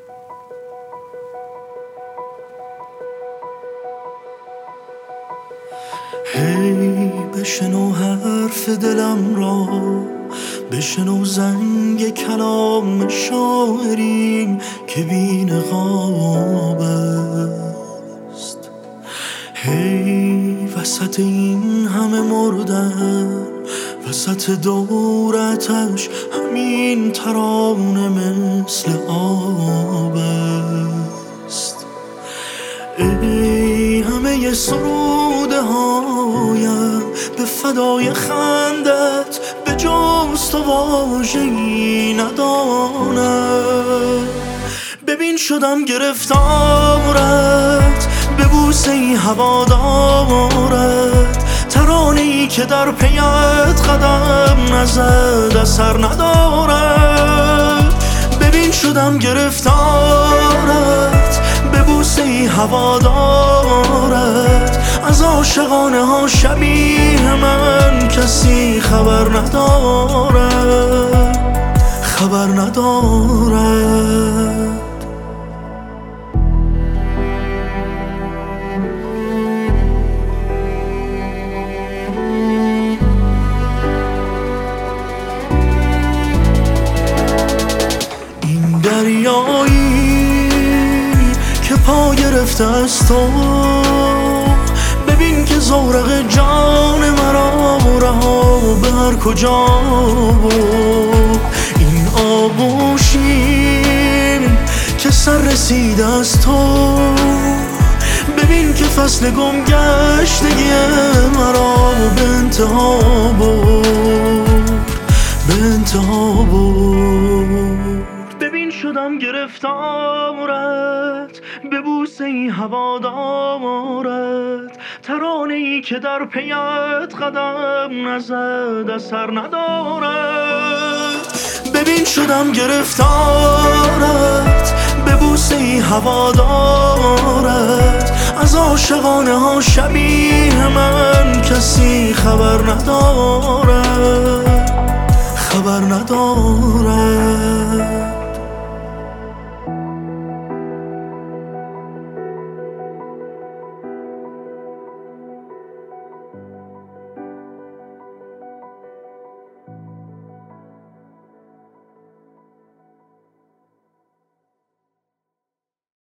هی بشنو حرف دلم را، بشنو زنگ کلام شاعرین که بی نقاب است. هی وسط این همه مردن، وسط دورتش همین ترانه مثل آب است. ای همه سروده هایم به فدای خندت، به جز تو واژه‌ای ندانم. ببین شدم گرفتارت، به بوسه‌ای هوادارت، ترانه‌ای که در پیت قدم نزد اثر ندارد. ببین شدم گرفتارت، به بوسه‌ای هوادارت، از عاشقانه ها شبیه من کسی خبر ندارد. این دریایی که پا گرفته از تو، ببین که زورق جان مرا رها به هر کجا بود. این آغوشی که سر رسید از تو، ببین که فصل گم گشتگی مرا به انتها برد. ببین شدم گرفتارت، به بوسه‌ای هوادارت، ترانه‌ای که در پیت قدم نزد اثر ندارد. ببین شدم گرفتارت، به بوسه‌ای هوادارت، از عاشقانه ها شبیه من کسی خبر ندارد.